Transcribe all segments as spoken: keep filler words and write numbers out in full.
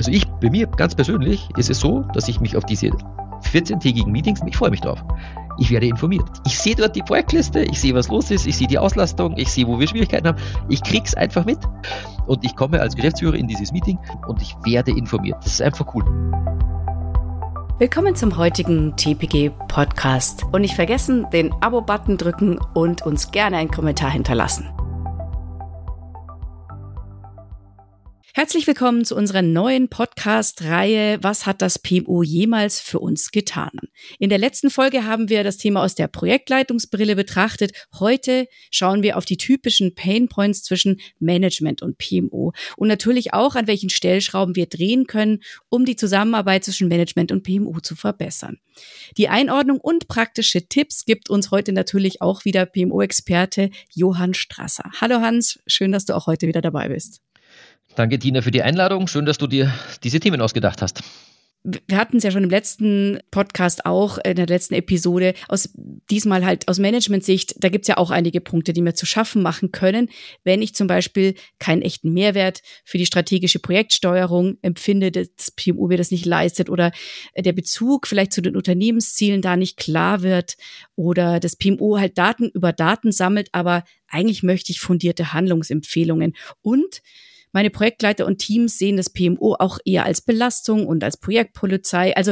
Also ich, bei mir ganz persönlich ist es so, dass ich mich auf diese vierzehntägigen Meetings, ich freue mich drauf. Ich werde informiert. Ich sehe dort die Projektliste, ich sehe, was los ist, ich sehe die Auslastung, ich sehe, wo wir Schwierigkeiten haben. Ich krieg's einfach mit und ich komme als Geschäftsführer in dieses Meeting und ich werde informiert. Das ist einfach cool. Willkommen zum heutigen T P G-Podcast. Und nicht vergessen, den Abo-Button drücken und uns gerne einen Kommentar hinterlassen. Herzlich willkommen zu unserer neuen Podcast-Reihe Was hat das P M O jemals für uns getan? In der letzten Folge haben wir das Thema aus der Projektleitungsbrille betrachtet. Heute schauen wir auf die typischen Painpoints zwischen Management und P M O und natürlich auch, an welchen Stellschrauben wir drehen können, um die Zusammenarbeit zwischen Management und P M O zu verbessern. Die Einordnung und praktische Tipps gibt uns heute natürlich auch wieder P M O-Experte Johann Strasser. Hallo Hans, schön, dass du auch heute wieder dabei bist. Danke, Tina, für die Einladung. Schön, dass du dir diese Themen ausgedacht hast. Wir hatten es ja schon im letzten Podcast auch, in der letzten Episode, aus diesmal halt aus Management-Sicht, da gibt's ja auch einige Punkte, die wir zu schaffen machen können, wenn ich zum Beispiel keinen echten Mehrwert für die strategische Projektsteuerung empfinde, das P M O mir das nicht leistet oder der Bezug vielleicht zu den Unternehmenszielen da nicht klar wird oder das P M O halt Daten über Daten sammelt, aber eigentlich möchte ich fundierte Handlungsempfehlungen und meine Projektleiter und Teams sehen das P M O auch eher als Belastung und als Projektpolizei. Also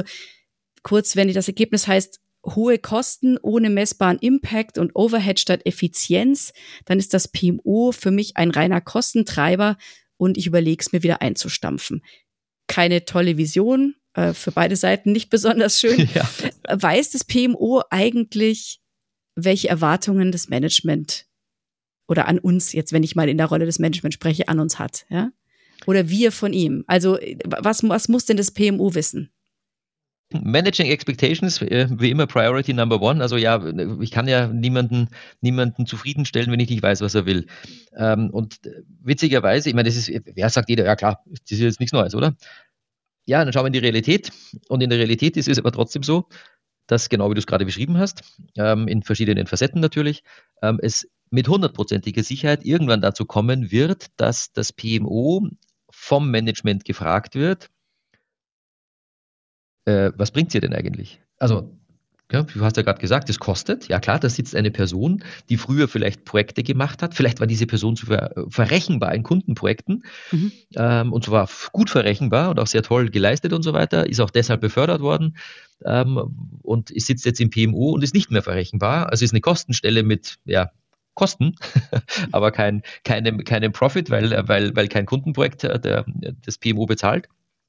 kurz, wenn das Ergebnis heißt, hohe Kosten ohne messbaren Impact und Overhead statt Effizienz, dann ist das P M O für mich ein reiner Kostentreiber und ich überlege es mir wieder einzustampfen. Keine tolle Vision, äh, für beide Seiten nicht besonders schön. Ja. Weiß das P M O eigentlich, welche Erwartungen das Management oder an uns, jetzt wenn ich mal in der Rolle des Management spreche, an uns hat, ja? Oder wir von ihm. Also was, was muss denn das P M O wissen? Managing Expectations, wie immer Priority Number One. Also ja, ich kann ja niemanden, niemanden zufriedenstellen, wenn ich nicht weiß, was er will. Und witzigerweise, ich meine, das ist, wer sagt jeder, ja klar, das ist jetzt nichts Neues, oder? Ja, dann schauen wir in die Realität. Und in der Realität ist es aber trotzdem so, dass, genau wie du es gerade beschrieben hast, in verschiedenen Facetten natürlich, es mit hundertprozentiger Sicherheit irgendwann dazu kommen wird, dass das P M O vom Management gefragt wird, äh, was bringt sie denn eigentlich? Also, ja, du hast ja gerade gesagt, es kostet. Ja klar, da sitzt eine Person, die früher vielleicht Projekte gemacht hat. Vielleicht war diese Person ver- verrechenbar in Kundenprojekten mhm. ähm, und zwar gut verrechenbar und auch sehr toll geleistet und so weiter, ist auch deshalb befördert worden ähm, und sitzt jetzt im P M O und ist nicht mehr verrechenbar. Also ist eine Kostenstelle mit, ja, Kosten, aber kein, keinem, keinem Profit, weil, weil, weil kein Kundenprojekt der, das P M O bezahlt.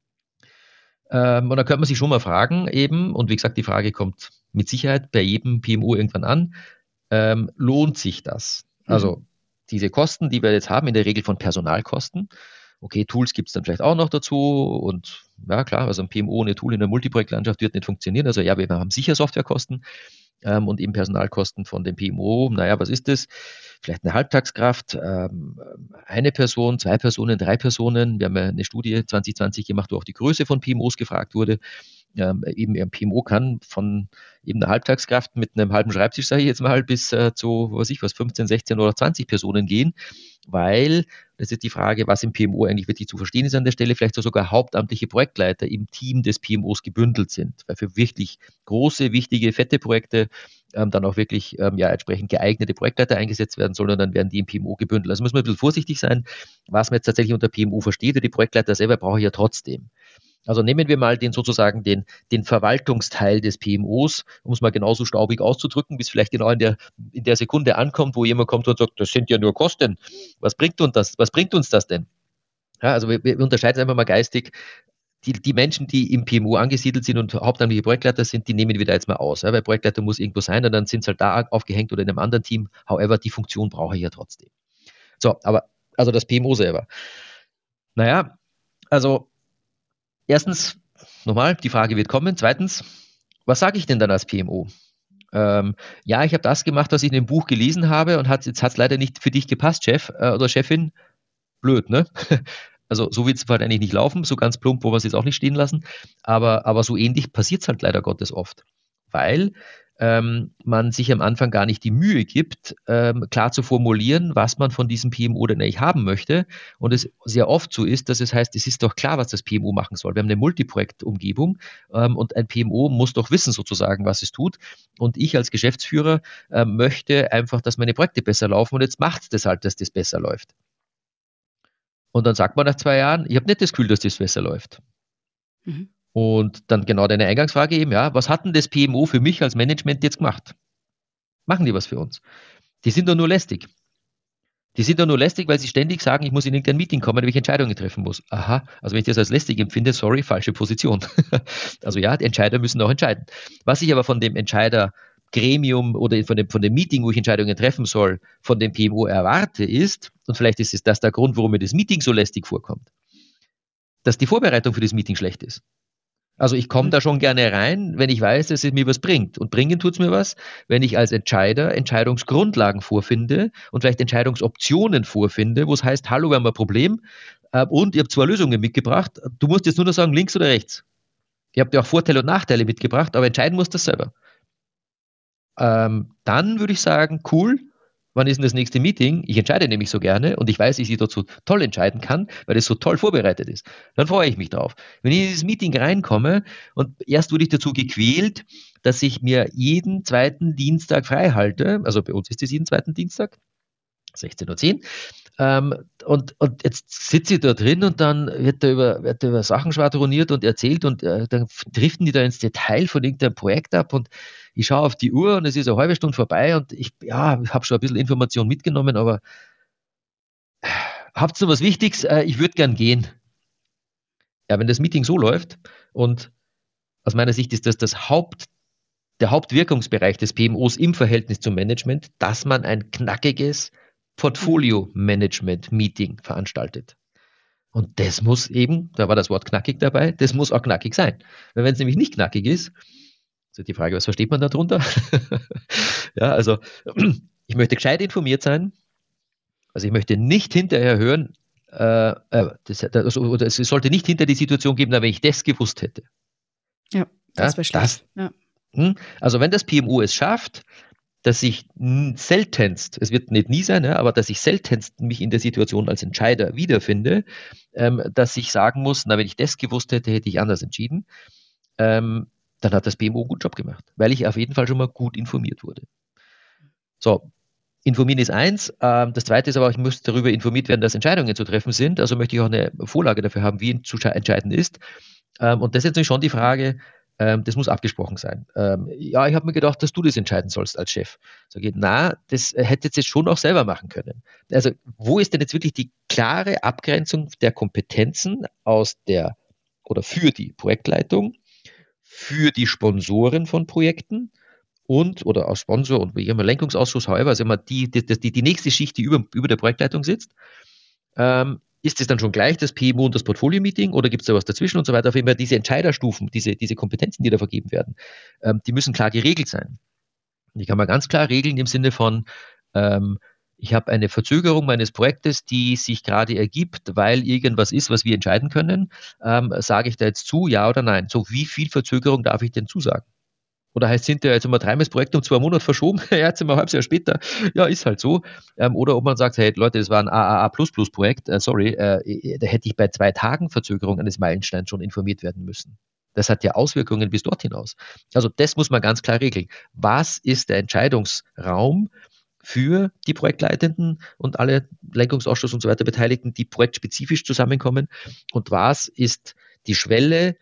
Ähm, und da könnte man sich schon mal fragen eben, und wie gesagt, die Frage kommt mit Sicherheit bei jedem P M O irgendwann an, ähm, lohnt sich das? Mhm. Also diese Kosten, die wir jetzt haben, in der Regel von Personalkosten. Okay, Tools gibt es dann vielleicht auch noch dazu und ja klar, also ein P M O ohne Tool in der Multiprojektlandschaft wird nicht funktionieren. Also ja, wir haben sicher Softwarekosten. Ähm, und eben Personalkosten von dem P M O. Naja, was ist das? Vielleicht eine Halbtagskraft, ähm, eine Person, zwei Personen, drei Personen. Wir haben ja eine Studie zwanzig zwanzig gemacht, wo auch die Größe von P M Os gefragt wurde. Ähm, eben ein P M O kann von eben einer Halbtagskraft mit einem halben Schreibtisch, sage ich jetzt mal, bis äh, zu, was weiß ich was, fünfzehn, sechzehn oder zwanzig Personen gehen, weil, das ist die Frage, was im P M O eigentlich wirklich zu verstehen ist an der Stelle, vielleicht sogar hauptamtliche Projektleiter im Team des P M Os gebündelt sind, weil für wirklich große, wichtige, fette Projekte ähm, dann auch wirklich ähm, ja entsprechend geeignete Projektleiter eingesetzt werden sollen und dann werden die im P M O gebündelt. Also muss man ein bisschen vorsichtig sein, was man jetzt tatsächlich unter P M O versteht, und die Projektleiter selber brauche ich ja trotzdem. Also nehmen wir mal den sozusagen den, den Verwaltungsteil des P M Os, um es mal genauso staubig auszudrücken, bis vielleicht genau in der, in der Sekunde ankommt, wo jemand kommt und sagt, das sind ja nur Kosten. Was bringt uns das? Was bringt uns das denn? Ja, also wir, wir unterscheiden einfach mal geistig. Die, die Menschen, die im P M O angesiedelt sind und hauptamtliche Projektleiter sind, die nehmen wir da jetzt mal aus. Ja, weil Projektleiter muss irgendwo sein und dann sind es halt da aufgehängt oder in einem anderen Team. However, die Funktion brauche ich ja trotzdem. So, aber also das P M O selber. Naja, also erstens, nochmal, die Frage wird kommen. Zweitens, was sage ich denn dann als P M O? Ähm, ja, ich habe das gemacht, was ich in dem Buch gelesen habe und hat, jetzt hat es leider nicht für dich gepasst, Chef äh, oder Chefin. Blöd, ne? Also so wird es halt eigentlich nicht laufen, so ganz plump, wo wir es jetzt auch nicht stehen lassen. Aber, aber so ähnlich passiert es halt leider Gottes oft. Weil ähm, man sich am Anfang gar nicht die Mühe gibt, ähm, klar zu formulieren, was man von diesem P M O denn eigentlich haben möchte. Und es sehr oft so ist, dass es heißt, es ist doch klar, was das P M O machen soll. Wir haben eine Multiprojektumgebung ähm, und ein P M O muss doch wissen sozusagen, was es tut. Und ich als Geschäftsführer äh, möchte einfach, dass meine Projekte besser laufen und jetzt macht es das halt, dass das besser läuft. Und dann sagt man nach zwei Jahren, ich habe nicht das Gefühl, dass das besser läuft. Mhm. Und dann genau deine Eingangsfrage eben, ja, was hat denn das P M O für mich als Management jetzt gemacht? Machen die was für uns? Die sind doch nur lästig. Die sind doch nur lästig, weil sie ständig sagen, ich muss in irgendein Meeting kommen, wenn ich Entscheidungen treffen muss. Aha, also wenn ich das als lästig empfinde, sorry, falsche Position. Also ja, die Entscheider müssen auch entscheiden. Was ich aber von dem Entscheidergremium oder von dem, von dem Meeting, wo ich Entscheidungen treffen soll, von dem P M O erwarte, ist, und vielleicht ist es das der Grund, warum mir das Meeting so lästig vorkommt, dass die Vorbereitung für das Meeting schlecht ist. Also ich komme da schon gerne rein, wenn ich weiß, dass es mir was bringt. Und bringen tut es mir was, wenn ich als Entscheider Entscheidungsgrundlagen vorfinde und vielleicht Entscheidungsoptionen vorfinde, wo es heißt, hallo, wir haben ein Problem äh, und ihr habt zwei Lösungen mitgebracht. Du musst jetzt nur noch sagen, links oder rechts. Ihr habt ja auch Vorteile und Nachteile mitgebracht, aber entscheiden musst du das selber. Ähm, dann würde ich sagen, cool, wann ist denn das nächste Meeting? Ich entscheide nämlich so gerne und ich weiß, dass ich dazu toll entscheiden kann, weil es so toll vorbereitet ist. Dann freue ich mich drauf. Wenn ich in dieses Meeting reinkomme und erst wurde ich dazu gequält, dass ich mir jeden zweiten Dienstag frei halte, also bei uns ist es jeden zweiten Dienstag, sechzehn Uhr zehn, ähm, und, und jetzt sitze ich da drin und dann wird da über, wird da über Sachen schwadroniert und erzählt und äh, dann driften die da ins Detail von irgendeinem Projekt ab und ich schaue auf die Uhr und es ist eine halbe Stunde vorbei und ich ja, habe schon ein bisschen Information mitgenommen, aber habt ihr noch was Wichtiges? Äh, ich würde gern gehen. Ja, wenn das Meeting so läuft und aus meiner Sicht ist das das Haupt, der Hauptwirkungsbereich des P M Os im Verhältnis zum Management, dass man ein knackiges Portfolio-Management-Meeting veranstaltet. Und das muss eben, da war das Wort knackig dabei, das muss auch knackig sein. Weil wenn es nämlich nicht knackig ist, ist die Frage, was versteht man darunter? Ja, also ich möchte gescheit informiert sein. Also ich möchte nicht hinterher hören, äh, das, also, oder es sollte nicht hinter die Situation geben, wenn ich das gewusst hätte. Ja, das wäre schlecht. Ja. Also wenn das P M O es schafft, dass ich seltenst, es wird nicht nie sein, ja, aber dass ich seltenst mich in der Situation als Entscheider wiederfinde, ähm, dass ich sagen muss, na, wenn ich das gewusst hätte, hätte ich anders entschieden, ähm, dann hat das P M O einen guten Job gemacht, weil ich auf jeden Fall schon mal gut informiert wurde. So, informieren ist eins. Ähm, das zweite ist aber auch, ich muss darüber informiert werden, dass Entscheidungen zu treffen sind. Also möchte ich auch eine Vorlage dafür haben, wie zu entscheiden ist. Ähm, und das ist natürlich schon die Frage, ähm, das muss abgesprochen sein. Ähm, ja, ich habe mir gedacht, dass du das entscheiden sollst als Chef. Sage ich, na, das hättest du jetzt schon auch selber machen können. Also wo ist denn jetzt wirklich die klare Abgrenzung der Kompetenzen aus der oder für die Projektleitung, für die Sponsoren von Projekten und oder als Sponsor und wie immer Lenkungsausschuss, however, also immer die, die, die, die nächste Schicht, die über, über der Projektleitung sitzt. Ähm, ist es dann schon gleich das P M O und das Portfolio-Meeting oder gibt es da was dazwischen und so weiter? Auf jeden Fall diese Entscheiderstufen, diese, diese Kompetenzen, die da vergeben werden, ähm, die müssen klar geregelt sein. Die kann man ganz klar regeln im Sinne von, ähm, ich habe eine Verzögerung meines Projektes, die sich gerade ergibt, weil irgendwas ist, was wir entscheiden können. Ähm, sage ich da jetzt zu, ja oder nein? So, wie viel Verzögerung darf ich denn zusagen? Oder heißt es, jetzt haben wir dreimal das Projekt um zwei Monate verschoben, ja, jetzt sind wir ein halbes Jahr später, ja, ist halt so. Ähm, oder ob man sagt, hey Leute, das war ein A A A Plus Plus Projekt, äh, sorry, äh, da hätte ich bei zwei Tagen Verzögerung eines Meilensteins schon informiert werden müssen. Das hat ja Auswirkungen bis dort hinaus. Also das muss man ganz klar regeln. Was ist der Entscheidungsraum für die Projektleitenden und alle Lenkungsausschuss und so weiter Beteiligten, die projektspezifisch zusammenkommen? Und was ist die Schwelle,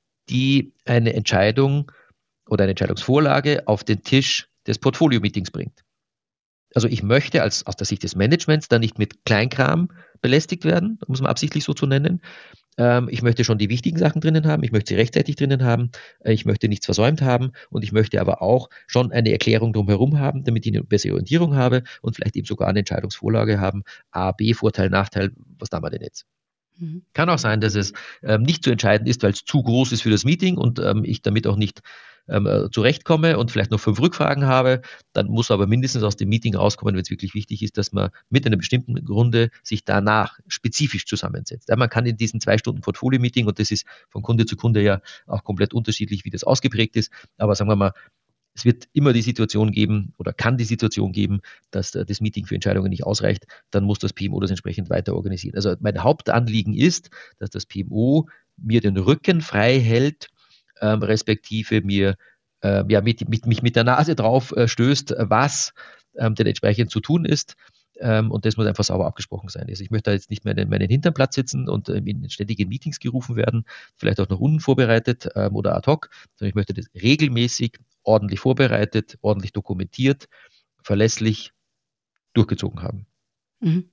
die eine Entscheidung oder eine Entscheidungsvorlage auf den Tisch des Portfolio-Meetings bringt? Also ich möchte als, aus der Sicht des Managements da nicht mit Kleinkram belästigt werden, um es mal absichtlich so zu nennen. Ähm, ich möchte schon die wichtigen Sachen drinnen haben, ich möchte sie rechtzeitig drinnen haben, äh, ich möchte nichts versäumt haben und ich möchte aber auch schon eine Erklärung drumherum haben, damit ich eine bessere Orientierung habe und vielleicht eben sogar eine Entscheidungsvorlage haben, A, B, Vorteil, Nachteil, was haben wir denn jetzt? Mhm. Kann auch sein, dass es ähm, nicht zu entscheiden ist, weil es zu groß ist für das Meeting und ähm, ich damit auch nicht ähm, zurechtkomme und vielleicht noch fünf Rückfragen habe. Dann muss aber mindestens aus dem Meeting rauskommen, wenn es wirklich wichtig ist, dass man mit einer bestimmten Runde sich danach spezifisch zusammensetzt. Ja, man kann in diesen zwei Stunden Portfolio-Meeting, und das ist von Kunde zu Kunde ja auch komplett unterschiedlich, wie das ausgeprägt ist, aber sagen wir mal, es wird immer die Situation geben oder kann die Situation geben, dass das Meeting für Entscheidungen nicht ausreicht, dann muss das P M O das entsprechend weiter organisieren. Also mein Hauptanliegen ist, dass das P M O mir den Rücken frei hält, ähm, respektive mir äh, ja, mit, mit, mich mit der Nase drauf äh, stößt, was ähm, denn entsprechend zu tun ist. Ähm, und das muss einfach sauber abgesprochen sein. Also ich möchte da jetzt nicht mehr in meinen Hinternplatz sitzen und ähm, in ständige Meetings gerufen werden, vielleicht auch noch unvorbereitet ähm, oder ad hoc, sondern ich möchte das regelmäßig, ordentlich vorbereitet, ordentlich dokumentiert, verlässlich durchgezogen haben. Mhm.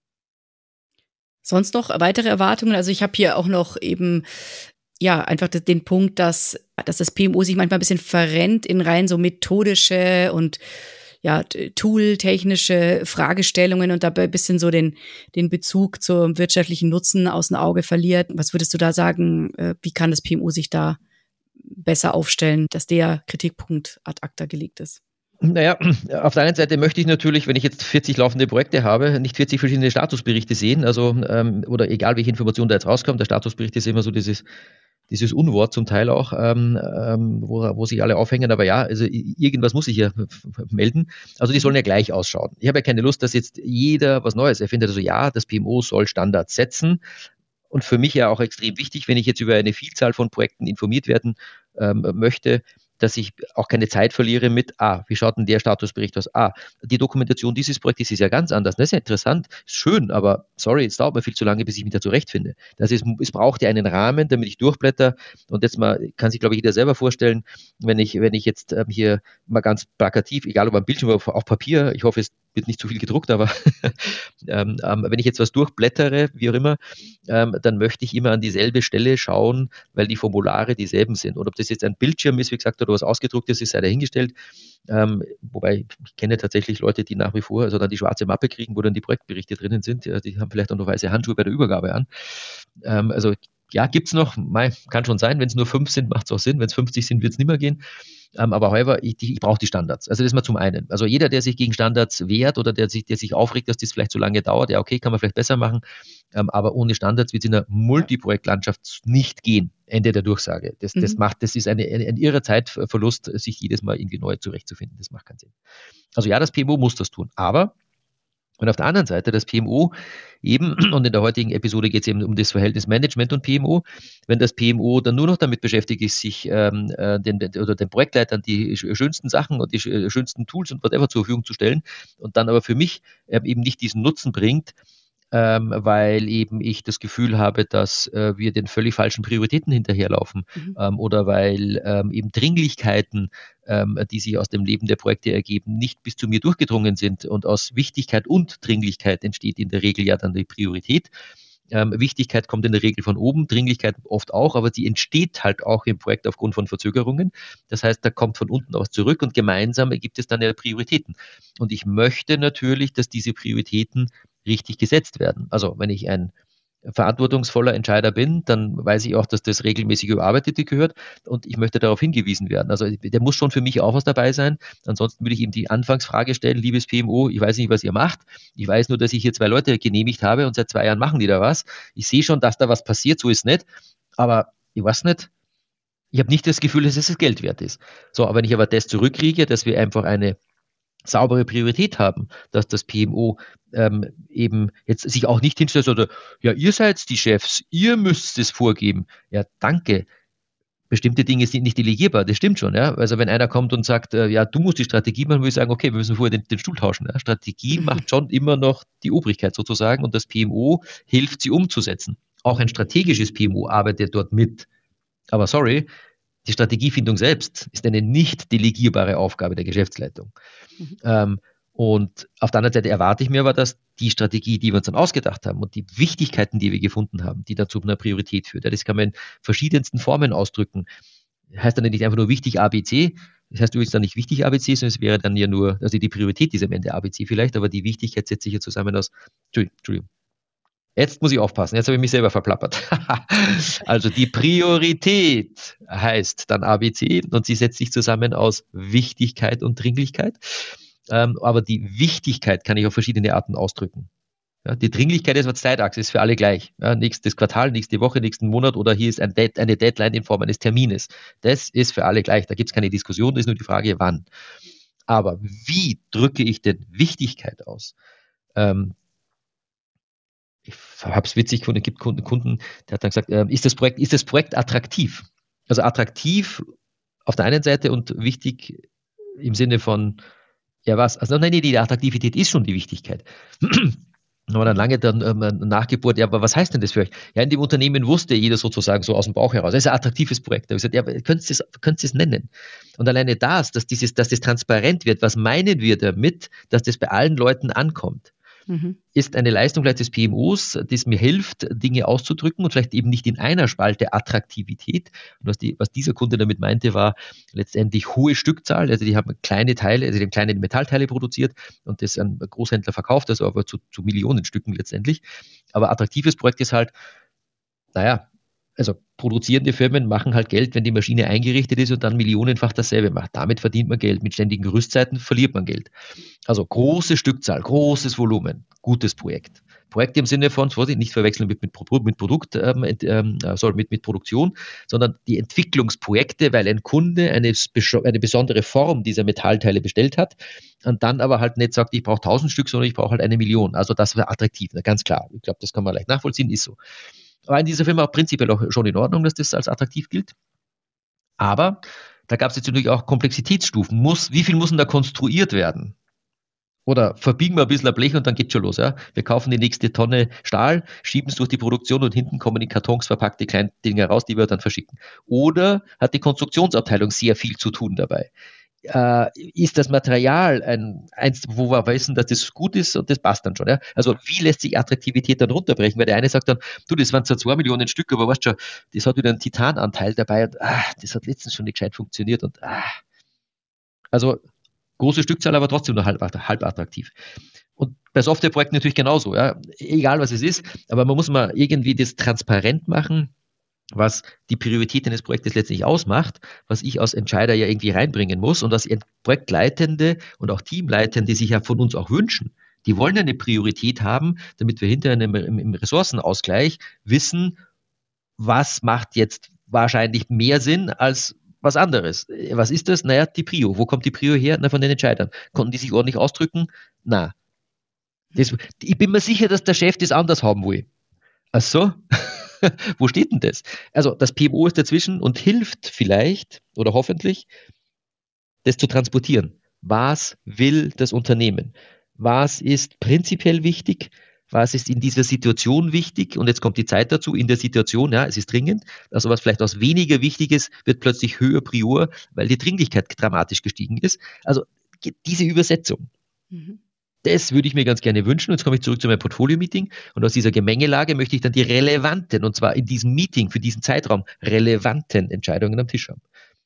Sonst noch weitere Erwartungen? Also ich habe hier auch noch eben ja einfach den Punkt, dass, dass das P M O sich manchmal ein bisschen verrennt in rein so methodische und ja, tooltechnische Fragestellungen und dabei ein bisschen so den, den Bezug zum wirtschaftlichen Nutzen aus dem Auge verliert. Was würdest du da sagen, wie kann das P M O sich da besser aufstellen, dass der Kritikpunkt ad acta gelegt ist? Naja, auf der einen Seite möchte ich natürlich, wenn ich jetzt vierzig laufende Projekte habe, nicht vierzig verschiedene Statusberichte sehen, also ähm, oder egal welche Information da jetzt rauskommt, der Statusbericht ist immer so dieses dieses Unwort zum Teil auch, ähm, wo, wo sich alle aufhängen, aber ja, also irgendwas muss ich ja melden. Also die sollen ja gleich ausschauen. Ich habe ja keine Lust, dass jetzt jeder was Neues erfindet. Also ja, das P M O soll Standards setzen und für mich ja auch extrem wichtig, wenn ich jetzt über eine Vielzahl von Projekten informiert werden ähm, möchte, dass ich auch keine Zeit verliere mit, ah, wie schaut denn der Statusbericht aus? Ah, die Dokumentation dieses Projektes ist ja ganz anders. Das ist ja interessant, ist schön, aber sorry, es dauert mir viel zu lange, bis ich mich da zurechtfinde. Das ist, es braucht ja einen Rahmen, damit ich durchblätter. Und jetzt mal, kann sich, glaube ich, jeder selber vorstellen, wenn ich, wenn ich jetzt ähm, hier mal ganz plakativ, egal ob am Bildschirm oder auf, auf Papier, ich hoffe, es wird nicht zu viel gedruckt, aber ähm, ähm, wenn ich jetzt was durchblättere, wie auch immer, ähm, dann möchte ich immer an dieselbe Stelle schauen, weil die Formulare dieselben sind. Und ob das jetzt ein Bildschirm ist, wie gesagt, oder was ausgedrucktes ist, sei dahingestellt. Ähm, wobei ich kenne tatsächlich Leute, die nach wie vor also dann die schwarze Mappe kriegen, wo dann die Projektberichte drinnen sind. Ja, die haben vielleicht auch noch weiße Handschuhe bei der Übergabe an. Ähm, also ja, gibt's noch, mei, kann schon sein, wenn es nur fünf sind, macht es auch Sinn, wenn es fünfzig sind, wird es nicht mehr gehen. Ähm, aber however, ich, ich brauche die Standards. Also das ist mal zum einen. Also jeder, der sich gegen Standards wehrt oder der sich, der sich aufregt, dass das vielleicht so lange dauert, ja okay, kann man vielleicht besser machen, ähm, aber ohne Standards wird es in der Multiprojektlandschaft nicht gehen. Ende der Durchsage. Das, mhm. das macht, das ist eine, eine, ein irrer Zeitverlust, sich jedes Mal irgendwie neu zurechtzufinden. Das macht keinen Sinn. Also ja, das P M O muss das tun, aber und auf der anderen Seite das P M O eben, und in der heutigen Episode geht es eben um das Verhältnis Management und P M O, wenn das P M O dann nur noch damit beschäftigt ist, sich ähm, den, oder den Projektleitern die schönsten Sachen und die schönsten Tools und whatever zur Verfügung zu stellen und dann aber für mich ähm, eben nicht diesen Nutzen bringt, ähm, weil eben ich das Gefühl habe, dass äh, wir den völlig falschen Prioritäten hinterherlaufen mhm. ähm, oder weil ähm, eben Dringlichkeiten, ähm, die sich aus dem Leben der Projekte ergeben, nicht bis zu mir durchgedrungen sind und aus Wichtigkeit und Dringlichkeit entsteht in der Regel ja dann die Priorität. Ähm, Wichtigkeit kommt in der Regel von oben, Dringlichkeit oft auch, aber die entsteht halt auch im Projekt aufgrund von Verzögerungen. Das heißt, da kommt von unten aus zurück und gemeinsam ergibt es dann ja Prioritäten. Und ich möchte natürlich, dass diese Prioritäten richtig gesetzt werden. Also wenn ich ein verantwortungsvoller Entscheider bin, dann weiß ich auch, dass das regelmäßig Überarbeitete gehört und ich möchte darauf hingewiesen werden. Also der muss schon für mich auch was dabei sein. Ansonsten würde ich ihm die Anfangsfrage stellen, liebes P M O, ich weiß nicht, was ihr macht. Ich weiß nur, dass ich hier zwei Leute genehmigt habe und seit zwei Jahren machen die da was. Ich sehe schon, dass da was passiert, so ist es nicht. Aber ich weiß nicht, ich habe nicht das Gefühl, dass es das Geld wert ist. So, aber wenn ich aber das zurückkriege, dass wir einfach eine saubere Priorität haben, dass das P M O ähm, eben jetzt sich auch nicht hinstellt oder ja, ihr seid die Chefs, ihr müsst es vorgeben. Ja, danke. Bestimmte Dinge sind nicht delegierbar, das stimmt schon. Ja? Also wenn einer kommt und sagt, äh, ja, du musst die Strategie machen, würde ich sagen, okay, wir müssen vorher den, den Stuhl tauschen. Ja? Strategie macht schon immer noch die Obrigkeit sozusagen und das P M O hilft, sie umzusetzen. Auch ein strategisches P M O arbeitet dort mit. Aber sorry, die Strategiefindung selbst ist eine nicht delegierbare Aufgabe der Geschäftsleitung. Mhm. Ähm, und auf der anderen Seite erwarte ich mir aber, dass die Strategie, die wir uns dann ausgedacht haben und die Wichtigkeiten, die wir gefunden haben, die dazu einer Priorität führt, ja, das kann man in verschiedensten Formen ausdrücken. Das heißt dann nicht einfach nur wichtig A B C, das heißt übrigens dann nicht wichtig A B C, sondern es wäre dann ja nur, also die Priorität ist am Ende A B C vielleicht, aber die Wichtigkeit setzt sich ja zusammen aus, Entschuldigung, Jetzt muss ich aufpassen, jetzt habe ich mich selber verplappert. Also die Priorität heißt dann A B C und sie setzt sich zusammen aus Wichtigkeit und Dringlichkeit. Ähm, aber die Wichtigkeit kann ich auf verschiedene Arten ausdrücken. Ja, die Dringlichkeit ist als Zeitachse, ist für alle gleich. Ja, nächstes Quartal, nächste Woche, nächsten Monat oder hier ist ein Dead, eine Deadline in Form eines Termines. Das ist für alle gleich. Da gibt es keine Diskussion, das ist nur die Frage, wann. Aber wie drücke ich denn Wichtigkeit aus? Ähm, ich habe es witzig gefunden, es gibt Kunden, Kunden, der hat dann gesagt, äh, ist das Projekt, ist das Projekt attraktiv? Also attraktiv auf der einen Seite und wichtig im Sinne von, ja was, also nein, nee, die Attraktivität ist schon die Wichtigkeit. Aber dann lange dann ähm, nachgebohrt, ja, aber was heißt denn das für euch? Ja, in dem Unternehmen wusste jeder sozusagen so aus dem Bauch heraus. Das ist ein attraktives Projekt. Da habe ich gesagt, ja, könnt ihr es, könnt ihr es nennen? Und alleine das, dass dieses, dass das transparent wird, was meinen wir damit, dass das bei allen Leuten ankommt, mhm. ist eine Leistung vielleicht des P M Os, die es mir hilft, Dinge auszudrücken und vielleicht eben nicht in einer Spalte Attraktivität. Und was, die, was dieser Kunde damit meinte, war letztendlich hohe Stückzahl. Also die haben kleine Teile, also die haben kleine Metallteile produziert und das an Großhändler verkauft, also aber zu, zu Millionen Stücken letztendlich. Aber attraktives Projekt ist halt, naja, also produzierende Firmen machen halt Geld, wenn die Maschine eingerichtet ist und dann millionenfach dasselbe macht. Damit verdient man Geld. Mit ständigen Rüstzeiten verliert man Geld. Also große Stückzahl, großes Volumen, gutes Projekt. Projekt im Sinne von, Vorsicht, nicht verwechseln mit, mit, mit Produkt, ähm, ähm, sorry, mit, mit Produktion, sondern die Entwicklungsprojekte, weil ein Kunde eine, eine besondere Form dieser Metallteile bestellt hat und dann aber halt nicht sagt, ich brauche tausend Stück, sondern ich brauche halt eine Million. Also das wäre attraktiv, na, ganz klar. Ich glaube, das kann man leicht nachvollziehen, ist so. War in dieser Firma auch prinzipiell auch schon in Ordnung, dass das als attraktiv gilt. Aber da gab es jetzt natürlich auch Komplexitätsstufen. Muss, wie viel muss denn da konstruiert werden? Oder verbiegen wir ein bisschen ein Blech und dann geht's schon los. Ja? Wir kaufen die nächste Tonne Stahl, schieben es durch die Produktion und hinten kommen in Kartons verpackte kleine Dinge raus, die wir dann verschicken. Oder hat die Konstruktionsabteilung sehr viel zu tun dabei? Äh, ist das Material ein, eins, wo wir wissen, dass das gut ist und das passt dann schon. Ja? Also wie lässt sich Attraktivität dann runterbrechen? Weil der eine sagt dann, du, das waren zwar zwei Millionen Stück, aber weißt schon, das hat wieder einen Titananteil dabei und ah, das hat letztens schon nicht gescheit funktioniert. Und ah. Also große Stückzahl, aber trotzdem nur halb, halb attraktiv. Und bei Softwareprojekten natürlich genauso. Ja? Egal, was es ist, aber man muss mal irgendwie das transparent machen, was die Priorität eines Projektes letztlich ausmacht, was ich als Entscheider ja irgendwie reinbringen muss und was Projektleitende und auch Teamleitende sich ja von uns auch wünschen. Die wollen eine Priorität haben, damit wir hinterher im, im Ressourcenausgleich wissen, was macht jetzt wahrscheinlich mehr Sinn als was anderes. Was ist das? Naja, die Prio. Wo kommt die Prio her? Na, von den Entscheidern. Konnten die sich ordentlich ausdrücken? Na. Das, ich bin mir sicher, dass der Chef das anders haben will. Ach so? Wo steht denn das? Also das P M O ist dazwischen und hilft vielleicht oder hoffentlich, das zu transportieren. Was will das Unternehmen? Was ist prinzipiell wichtig? Was ist in dieser Situation wichtig? Und jetzt kommt die Zeit dazu, in der Situation, ja, es ist dringend. Also was vielleicht aus weniger Wichtiges wird plötzlich höher prior, weil die Dringlichkeit dramatisch gestiegen ist. Also diese Übersetzung. Mhm. Das würde ich mir ganz gerne wünschen. Jetzt komme ich zurück zu meinem Portfolio-Meeting und aus dieser Gemengelage möchte ich dann die relevanten, und zwar in diesem Meeting für diesen Zeitraum, relevanten Entscheidungen am Tisch haben.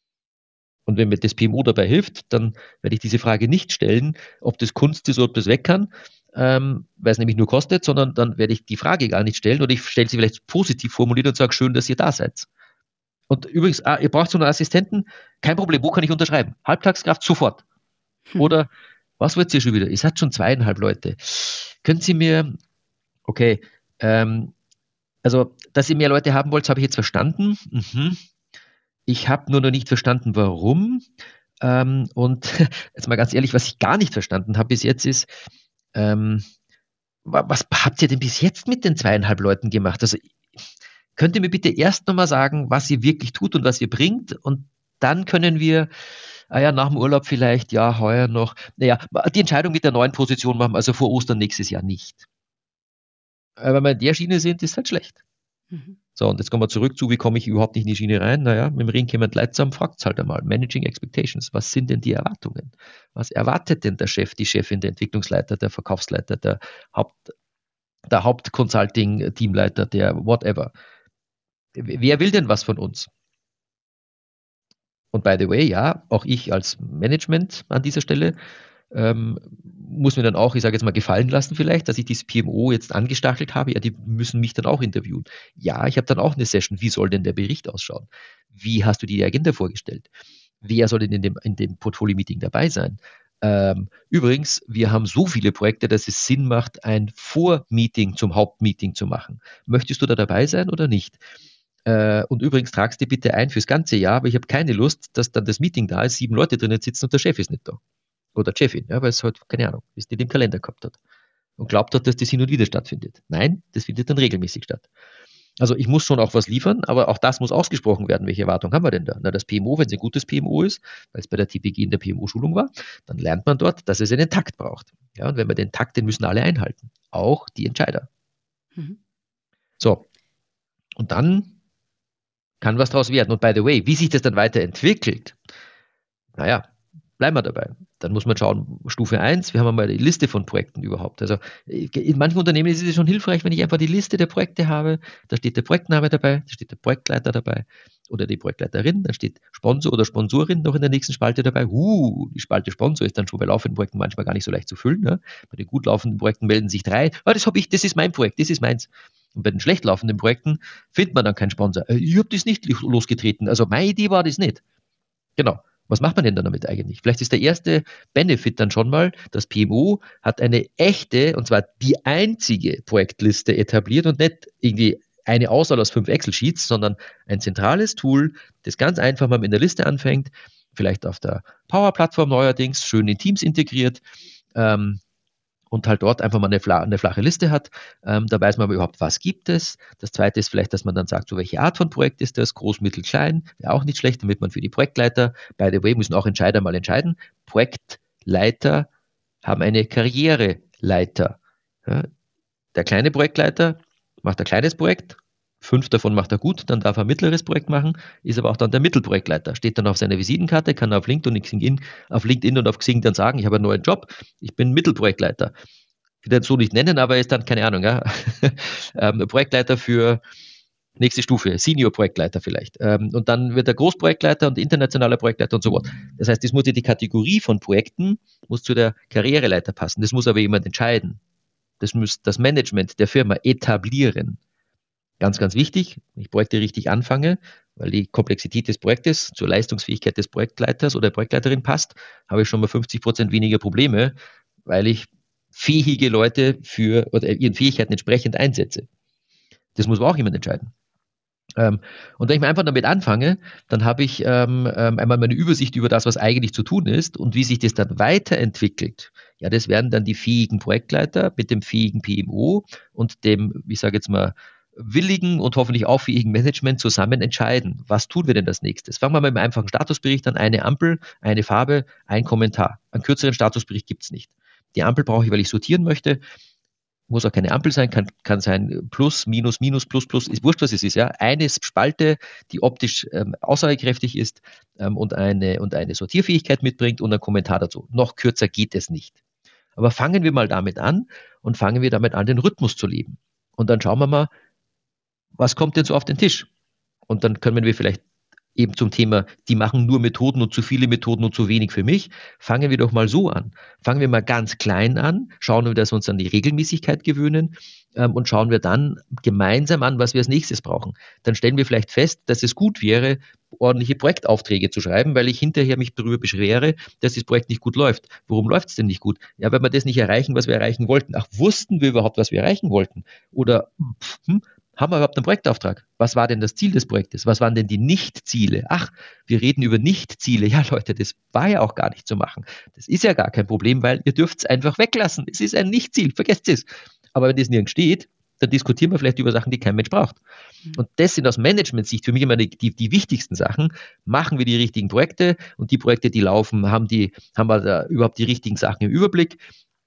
Und wenn mir das P M O dabei hilft, dann werde ich diese Frage nicht stellen, ob das Kunst ist oder ob das weg kann, ähm, weil es nämlich nur kostet, sondern dann werde ich die Frage gar nicht stellen oder ich stelle sie vielleicht positiv formuliert und sage, schön, dass ihr da seid. Und übrigens, ah, ihr braucht so einen Assistenten, kein Problem, wo kann ich unterschreiben? Halbtagskraft sofort. Hm. Oder was wollt ihr schon wieder? Ihr seid schon zweieinhalb Leute. Können Sie mir, okay, ähm, also, dass ihr mehr Leute haben wollt, habe ich jetzt verstanden. Mhm. Ich habe nur noch nicht verstanden, warum. Ähm, und jetzt mal ganz ehrlich, was ich gar nicht verstanden habe bis jetzt ist, ähm, was habt ihr denn bis jetzt mit den zweieinhalb Leuten gemacht? Also, könnt ihr mir bitte erst nochmal sagen, was ihr wirklich tut und was ihr bringt? Und dann können wir Ah ja, nach dem Urlaub vielleicht, ja, heuer noch. Naja, die Entscheidung mit der neuen Position machen wir also vor Ostern nächstes Jahr nicht. Wenn wir in der Schiene sind, ist halt schlecht. Mhm. So, und jetzt kommen wir zurück zu, wie komme ich überhaupt nicht in die Schiene rein? Naja, mit dem Ring jemand leidsam, fragt es halt einmal. Managing Expectations, was sind denn die Erwartungen? Was erwartet denn der Chef, die Chefin, der Entwicklungsleiter, der Verkaufsleiter, der Haupt, der Haupt-Consulting-Teamleiter, der whatever? Wer will denn was von uns? Und by the way, ja, auch ich als Management an dieser Stelle ähm, muss mir dann auch, ich sage jetzt mal, gefallen lassen vielleicht, dass ich dieses P M O jetzt angestachelt habe. Ja, die müssen mich dann auch interviewen. Ja, ich habe dann auch eine Session. Wie soll denn der Bericht ausschauen? Wie hast du dir die Agenda vorgestellt? Wer soll denn in dem, in dem Portfolio-Meeting dabei sein? Ähm, übrigens, wir haben so viele Projekte, dass es Sinn macht, ein Vormeeting zum Hauptmeeting zu machen. Möchtest du da dabei sein oder nicht? Äh, und übrigens, tragst dir bitte ein fürs ganze Jahr, aber ich habe keine Lust, dass dann das Meeting da ist, sieben Leute drinnen sitzen und der Chef ist nicht da. Oder Chefin, ja, weil es halt, keine Ahnung, es nicht im Kalender gehabt hat. Und glaubt hat, dass das hin und wieder stattfindet. Nein, das findet dann regelmäßig statt. Also ich muss schon auch was liefern, aber auch das muss ausgesprochen werden. Welche Erwartung haben wir denn da? Na, das P M O, wenn es ein gutes P M O ist, weil es bei der T P G in der P M O-Schulung war, dann lernt man dort, dass es einen Takt braucht. Ja, und wenn man den Takt, den müssen alle einhalten. Auch die Entscheider. Mhm. So. Und dann kann was daraus werden. Und by the way, wie sich das dann weiterentwickelt, naja, bleiben wir dabei. Dann muss man schauen, Stufe eins, wir haben einmal die Liste von Projekten überhaupt. Also in manchen Unternehmen ist es schon hilfreich, wenn ich einfach die Liste der Projekte habe, da steht der Projektname dabei, da steht der Projektleiter dabei oder die Projektleiterin, dann steht Sponsor oder Sponsorin noch in der nächsten Spalte dabei. Uh, die Spalte Sponsor ist dann schon bei laufenden Projekten manchmal gar nicht so leicht zu füllen. Ne? Bei den gut laufenden Projekten melden sich drei, ah, das habe ich, das ist mein Projekt, das ist meins. Und bei den schlecht laufenden Projekten findet man dann keinen Sponsor. Ich habe das nicht losgetreten, also meine Idee war das nicht. Genau. Was macht man denn dann damit eigentlich? Vielleicht ist der erste Benefit dann schon mal, das P M O hat eine echte, und zwar die einzige Projektliste etabliert und nicht irgendwie eine Auswahl aus fünf Excel-Sheets, sondern ein zentrales Tool, das ganz einfach mal mit einer Liste anfängt, vielleicht auf der Power-Plattform neuerdings, schön in Teams integriert, ähm, und halt dort einfach mal eine, fla- eine flache Liste hat. Ähm, da weiß man aber überhaupt, was gibt es. Das zweite ist vielleicht, dass man dann sagt, so welche Art von Projekt ist das, groß, mittel, klein, wäre auch nicht schlecht, damit man für die Projektleiter, by the way, müssen auch Entscheider mal entscheiden, Projektleiter haben eine Karriereleiter. Ja, der kleine Projektleiter macht ein kleines Projekt, fünf davon macht er gut, dann darf er ein mittleres Projekt machen, ist aber auch dann der Mittelprojektleiter, steht dann auf seiner Visitenkarte, kann auf LinkedIn und Xing, auf LinkedIn und auf Xing dann sagen, ich habe einen neuen Job, ich bin Mittelprojektleiter. Ich will das so nicht nennen, aber er ist dann, keine Ahnung, ja, ähm, Projektleiter für nächste Stufe, Senior-Projektleiter vielleicht. Ähm, und dann wird er Großprojektleiter und internationaler Projektleiter und so weiter. Das heißt, das muss ja die Kategorie von Projekten, muss zu der Karriereleiter passen. Das muss aber jemand entscheiden. Das muss das Management der Firma etablieren. Ganz, ganz wichtig, wenn ich Projekte richtig anfange, weil die Komplexität des Projektes zur Leistungsfähigkeit des Projektleiters oder der Projektleiterin passt, habe ich schon mal fünfzig Prozent weniger Probleme, weil ich fähige Leute für oder ihren Fähigkeiten entsprechend einsetze. Das muss aber auch jemand entscheiden. Ähm, und wenn ich mal einfach damit anfange, dann habe ich ähm, einmal meine Übersicht über das, was eigentlich zu tun ist und wie sich das dann weiterentwickelt. Ja, das werden dann die fähigen Projektleiter mit dem fähigen P M O und dem, ich sage jetzt mal, willigen und hoffentlich auch fähigen Management zusammen entscheiden. Was tun wir denn als nächstes? Fangen wir mal mit einem einfachen Statusbericht an. Eine Ampel, eine Farbe, ein Kommentar. Einen kürzeren Statusbericht gibt es nicht. Die Ampel brauche ich, weil ich sortieren möchte. Muss auch keine Ampel sein, kann, kann sein Plus, Minus, Minus, Plus, Plus, ist wurscht, was es ist, ja. Eine Spalte, die optisch ähm, aussagekräftig ist ähm, und, eine, und eine Sortierfähigkeit mitbringt und ein Kommentar dazu. Noch kürzer geht es nicht. Aber fangen wir mal damit an und fangen wir damit an, den Rhythmus zu leben. Und dann schauen wir mal, was kommt denn so auf den Tisch? Und dann können wir vielleicht eben zum Thema, die machen nur Methoden und zu viele Methoden und zu wenig für mich. Fangen wir doch mal so an. Fangen wir mal ganz klein an, schauen wir, dass wir uns an die Regelmäßigkeit gewöhnen ähm, und schauen wir dann gemeinsam an, was wir als nächstes brauchen. Dann stellen wir vielleicht fest, dass es gut wäre, ordentliche Projektaufträge zu schreiben, weil ich hinterher mich darüber beschwere, dass das Projekt nicht gut läuft. Warum läuft es denn nicht gut? Ja, weil wir das nicht erreichen, was wir erreichen wollten. Ach, wussten wir überhaupt, was wir erreichen wollten? Oder hm, haben wir überhaupt einen Projektauftrag? Was war denn das Ziel des Projektes? Was waren denn die Nicht-Ziele? Ach, wir reden über Nicht-Ziele. Ja, Leute, das war ja auch gar nicht zu machen. Das ist ja gar kein Problem, weil ihr dürft es einfach weglassen. Es ist ein Nicht-Ziel, vergesst es. Aber wenn das nirgends steht, dann diskutieren wir vielleicht über Sachen, die kein Mensch braucht. Mhm. Und das sind aus Management-Sicht für mich immer die, die, die wichtigsten Sachen. Machen wir die richtigen Projekte und die Projekte, die laufen, haben, die, haben wir da überhaupt die richtigen Sachen im Überblick?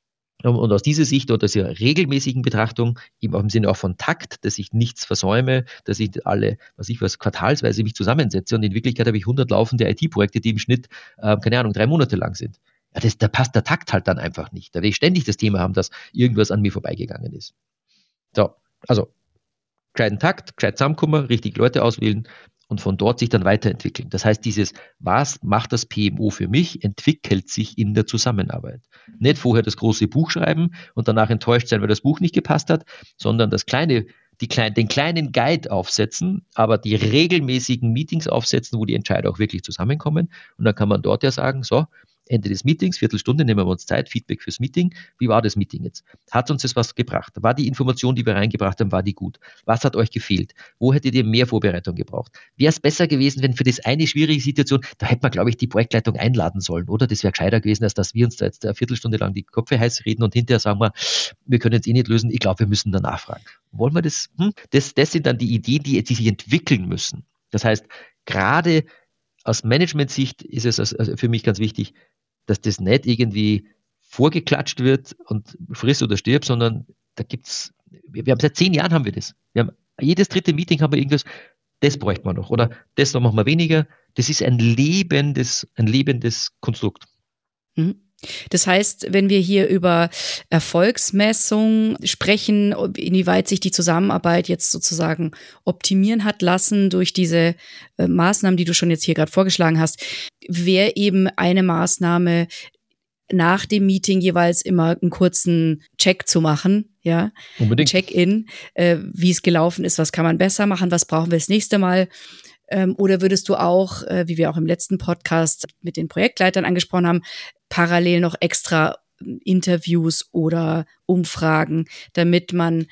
Und aus dieser Sicht oder dieser regelmäßigen Betrachtung, eben auch im Sinne auch von Takt, dass ich nichts versäume, dass ich alle, was ich was, quartalsweise mich zusammensetze und in Wirklichkeit habe ich hundert laufende I T-Projekte, die im Schnitt, äh, keine Ahnung, drei Monate lang sind. Ja, das, da passt der Takt halt dann einfach nicht. Da werde ich ständig das Thema haben, dass irgendwas an mir vorbeigegangen ist. So, also, gescheiten Takt, gescheit zusammenkommen, richtig Leute auswählen und von dort sich dann weiterentwickeln. Das heißt, dieses, was macht das P M O für mich, entwickelt sich in der Zusammenarbeit. Nicht vorher das große Buch schreiben und danach enttäuscht sein, weil das Buch nicht gepasst hat, sondern das kleine, die klein, den kleinen Guide aufsetzen, aber die regelmäßigen Meetings aufsetzen, wo die Entscheider auch wirklich zusammenkommen. Und dann kann man dort ja sagen, so, Ende des Meetings, Viertelstunde, nehmen wir uns Zeit, Feedback fürs Meeting. Wie war das Meeting jetzt? Hat uns das was gebracht? War die Information, die wir reingebracht haben, war die gut? Was hat euch gefehlt? Wo hättet ihr mehr Vorbereitung gebraucht? Wäre es besser gewesen, wenn für das eine schwierige Situation, da hätte man, glaube ich, die Projektleitung einladen sollen, oder? Das wäre gescheiter gewesen, als dass wir uns da jetzt eine Viertelstunde lang die Köpfe heiß reden und hinterher sagen wir, wir können es eh nicht lösen, ich glaube, wir müssen da nachfragen. Wollen wir das? Hm? Das, das sind dann die Ideen, die, die sich entwickeln müssen. Das heißt, gerade aus Management-Sicht ist es also für mich ganz wichtig, dass das nicht irgendwie vorgeklatscht wird und friss oder stirb, sondern da gibt's, wir, wir haben seit zehn Jahren haben wir das. Wir haben jedes dritte Meeting haben wir irgendwas, das bräuchte man noch oder das noch machen wir weniger. Das ist ein lebendes, ein lebendes Konstrukt. Mhm. Das heißt, wenn wir hier über Erfolgsmessung sprechen, inwieweit sich die Zusammenarbeit jetzt sozusagen optimieren hat lassen durch diese äh, Maßnahmen, die du schon jetzt hier gerade vorgeschlagen hast, wäre eben eine Maßnahme, nach dem Meeting jeweils immer einen kurzen Check zu machen, ja, unbedingt. Check-in, äh, wie es gelaufen ist, was kann man besser machen, was brauchen wir das nächste Mal. Ähm, oder würdest du auch, äh, wie wir auch im letzten Podcast mit den Projektleitern angesprochen haben, parallel noch extra Interviews oder Umfragen, damit man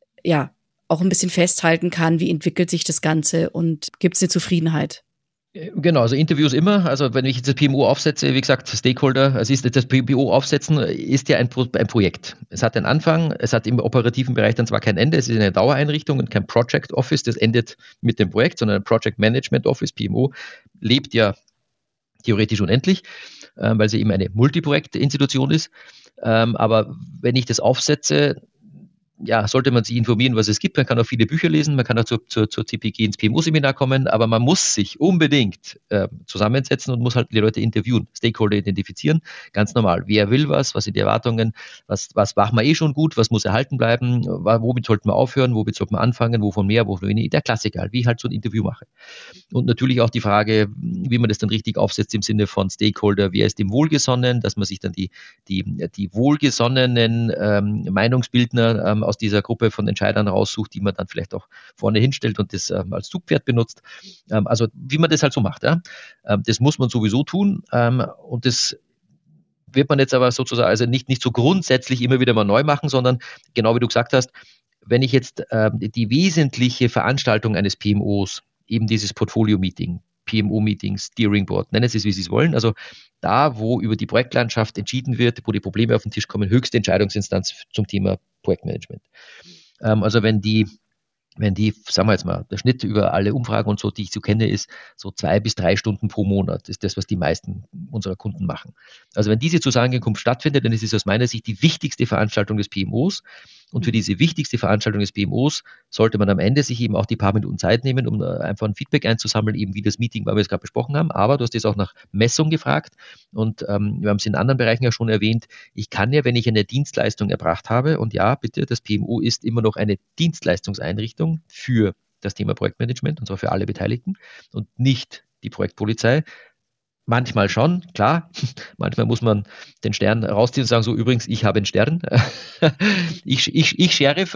ja auch ein bisschen festhalten kann, wie entwickelt sich das Ganze und gibt es eine Zufriedenheit? Genau, also Interviews immer. Also wenn ich jetzt das P M O aufsetze, wie gesagt, Stakeholder, also ist das P M O aufsetzen, ist ja ein, Pro, ein Projekt. Es hat einen Anfang, es hat im operativen Bereich dann zwar kein Ende, es ist eine Dauereinrichtung und kein Project Office, das endet mit dem Projekt, sondern ein Project Management Office, P M O, lebt ja theoretisch unendlich, äh, weil sie eben eine Multiprojektinstitution ist. Ähm, aber wenn ich das aufsetze, ja, sollte man sich informieren, was es gibt. Man kann auch viele Bücher lesen, man kann auch zur, zur, zur C P G ins P M O-Seminar kommen, aber man muss sich unbedingt äh, zusammensetzen und muss halt die Leute interviewen, Stakeholder identifizieren, ganz normal. Wer will was, was sind die Erwartungen, was, was machen wir eh schon gut, was muss erhalten bleiben, womit sollten wir aufhören, womit sollten wir anfangen, wovon mehr, wovon weniger, der Klassiker halt, wie ich halt so ein Interview mache. Und natürlich auch die Frage, wie man das dann richtig aufsetzt im Sinne von Stakeholder, wer ist dem wohlgesonnen, dass man sich dann die, die, die wohlgesonnenen ähm, Meinungsbildner ähm, aus dieser Gruppe von Entscheidern raussucht, die man dann vielleicht auch vorne hinstellt und das ähm, als Zugpferd benutzt. Ähm, also wie man das halt so macht. Ja? Ähm, das muss man sowieso tun ähm, und das wird man jetzt aber sozusagen also nicht, nicht so grundsätzlich immer wieder mal neu machen, sondern genau wie du gesagt hast, wenn ich jetzt ähm, die wesentliche Veranstaltung eines P M Os, eben dieses Portfolio-Meeting, P M O-Meeting, Steering Board, nennen Sie es, wie Sie es wollen, also da, wo über die Projektlandschaft entschieden wird, wo die Probleme auf den Tisch kommen, höchste Entscheidungsinstanz zum Thema Projektmanagement. Ähm, also wenn die, wenn die, sagen wir jetzt mal, der Schnitt über alle Umfragen und so, die ich so kenne, ist so zwei bis drei Stunden pro Monat, ist das, was die meisten unserer Kunden machen. Also wenn diese Zusammenkunft stattfindet, dann ist es aus meiner Sicht die wichtigste Veranstaltung des P M Os. Und für diese wichtigste Veranstaltung des P M Os sollte man am Ende sich eben auch die paar Minuten Zeit nehmen, um einfach ein Feedback einzusammeln, eben wie das Meeting, weil wir es gerade besprochen haben. Aber du hast jetzt auch nach Messung gefragt und ähm, wir haben es in anderen Bereichen ja schon erwähnt. Ich kann ja, wenn ich eine Dienstleistung erbracht habe, und ja, bitte, das P M O ist immer noch eine Dienstleistungseinrichtung für das Thema Projektmanagement, und zwar für alle Beteiligten und nicht die Projektpolizei. Manchmal schon, klar. Manchmal muss man den Stern rausziehen und sagen, so übrigens, ich habe einen Stern. ich, ich, ich Sheriff.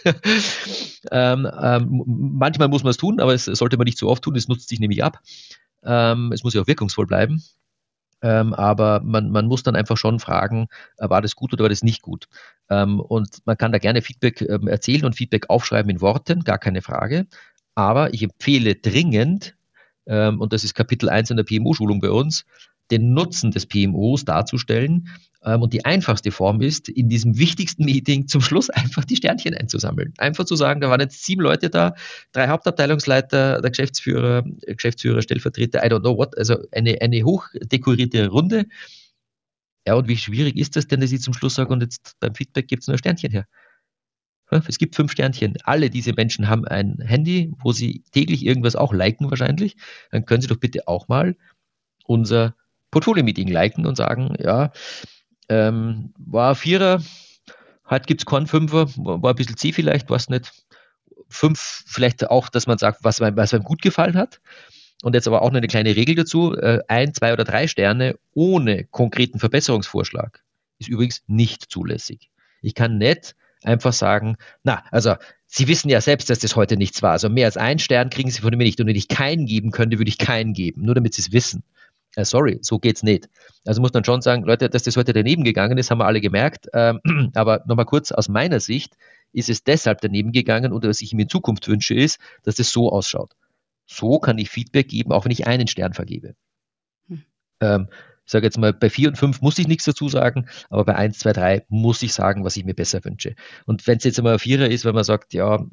ähm, ähm, manchmal muss man es tun, aber es sollte man nicht so oft tun, es nutzt sich nämlich ab. Ähm, es muss ja auch wirkungsvoll bleiben. Ähm, aber man, man muss dann einfach schon fragen, äh, war das gut oder war das nicht gut? Ähm, und man kann da gerne Feedback ähm, erzählen und Feedback aufschreiben in Worten, gar keine Frage. Aber ich empfehle dringend, Ähm, und das ist Kapitel eins in der P M O-Schulung bei uns, den Nutzen des P M Os darzustellen. Ähm, und die einfachste Form ist, in diesem wichtigsten Meeting zum Schluss einfach die Sternchen einzusammeln. Einfach zu sagen, da waren jetzt sieben Leute da, drei Hauptabteilungsleiter, der Geschäftsführer, Geschäftsführer, Stellvertreter, I don't know what, also eine, eine hochdekorierte Runde. Ja, und wie schwierig ist das denn, dass ich zum Schluss sage, und jetzt beim Feedback gibt es nur ein Sternchen her. Es gibt fünf Sternchen. Alle diese Menschen haben ein Handy, wo sie täglich irgendwas auch liken wahrscheinlich. Dann können sie doch bitte auch mal unser Portfolio-Meeting liken und sagen, ja, ähm, war Vierer, heute gibt es keinen Fünfer, war ein bisschen zäh vielleicht, was nicht. Fünf vielleicht auch, dass man sagt, was, was einem gut gefallen hat. Und jetzt aber auch noch eine kleine Regel dazu, äh, ein, zwei oder drei Sterne ohne konkreten Verbesserungsvorschlag ist übrigens nicht zulässig. Ich kann nicht einfach sagen, na, also Sie wissen ja selbst, dass das heute nichts war. Also mehr als einen Stern kriegen Sie von mir nicht. Und wenn ich keinen geben könnte, würde ich keinen geben, nur damit Sie es wissen. Äh, sorry, so geht's nicht. Also muss man schon sagen, Leute, dass das heute daneben gegangen ist, haben wir alle gemerkt. Ähm, aber nochmal kurz, aus meiner Sicht ist es deshalb daneben gegangen und was ich mir in Zukunft wünsche, ist, dass es so ausschaut. So kann ich Feedback geben, auch wenn ich einen Stern vergebe. Hm. Ähm, ich sage jetzt mal, bei vier und fünf muss ich nichts dazu sagen, aber bei eins, zwei, drei muss ich sagen, was ich mir besser wünsche. Und wenn es jetzt einmal ein Vierer ist, wenn man sagt, ja,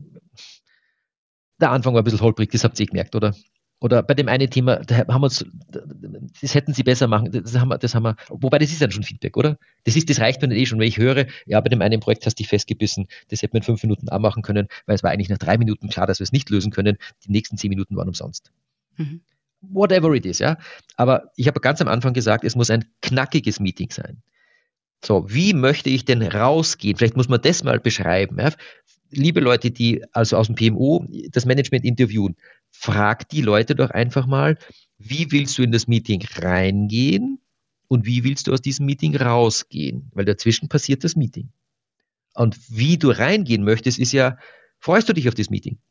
der Anfang war ein bisschen holprig, das habt ihr gemerkt, oder? Oder bei dem einen Thema, da haben wir uns, das hätten sie besser machen, das haben wir, das haben wir, wobei das ist dann schon Feedback, oder? Das ist, das reicht mir nicht eh schon, wenn ich höre, ja, bei dem einen Projekt hast du dich festgebissen, das hätten wir in fünf Minuten anmachen können, weil es war eigentlich nach drei Minuten klar, dass wir es nicht lösen können, die nächsten zehn Minuten waren umsonst. Mhm. Whatever it is, ja. Aber ich habe ganz am Anfang gesagt, es muss ein knackiges Meeting sein. So, wie möchte ich denn rausgehen? Vielleicht muss man das mal beschreiben, ja? Liebe Leute, die also aus dem P M O das Management interviewen, frag die Leute doch einfach mal, wie willst du in das Meeting reingehen und wie willst du aus diesem Meeting rausgehen? Weil dazwischen passiert das Meeting. Und wie du reingehen möchtest, ist ja, freust du dich auf das Meeting?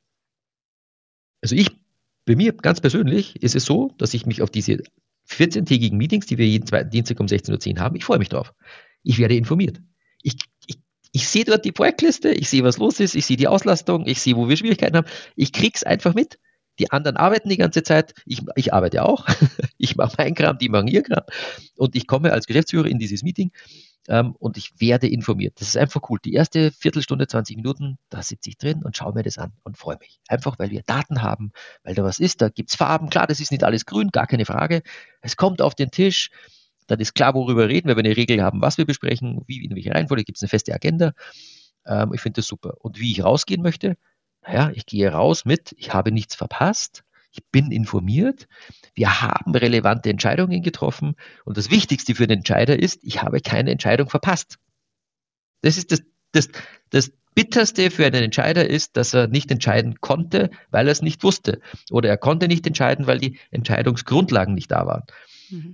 Also ich, bei mir ganz persönlich ist es so, dass ich mich auf diese vierzehntägigen Meetings, die wir jeden zweiten Dienstag um sechzehn Uhr zehn haben, ich freue mich drauf. Ich werde informiert. Ich, ich Ich sehe dort die Projektliste, ich sehe, was los ist, ich sehe die Auslastung, ich sehe, wo wir Schwierigkeiten haben. Ich krieg's einfach mit. Die anderen arbeiten die ganze Zeit, ich, ich arbeite auch. Ich mache meinen Kram, die machen ihr Kram. Und ich komme als Geschäftsführer in dieses Meeting ähm, und ich werde informiert. Das ist einfach cool. Die erste Viertelstunde, zwanzig Minuten, da sitze ich drin und schaue mir das an und freue mich. Einfach, weil wir Daten haben, weil da was ist, da gibt's Farben. Klar, das ist nicht alles grün, gar keine Frage. Es kommt auf den Tisch. Dann ist klar, worüber wir reden, weil wir eine Regel haben, was wir besprechen, wie, in welcher Reihenfolge, gibt es eine feste Agenda. Ähm, ich finde das super. Und wie ich rausgehen möchte, naja, ich gehe raus mit, ich habe nichts verpasst, ich bin informiert, wir haben relevante Entscheidungen getroffen und das Wichtigste für den Entscheider ist, ich habe keine Entscheidung verpasst. Das ist das, das, das Bitterste für einen Entscheider ist, dass er nicht entscheiden konnte, weil er es nicht wusste. Oder er konnte nicht entscheiden, weil die Entscheidungsgrundlagen nicht da waren. Mhm.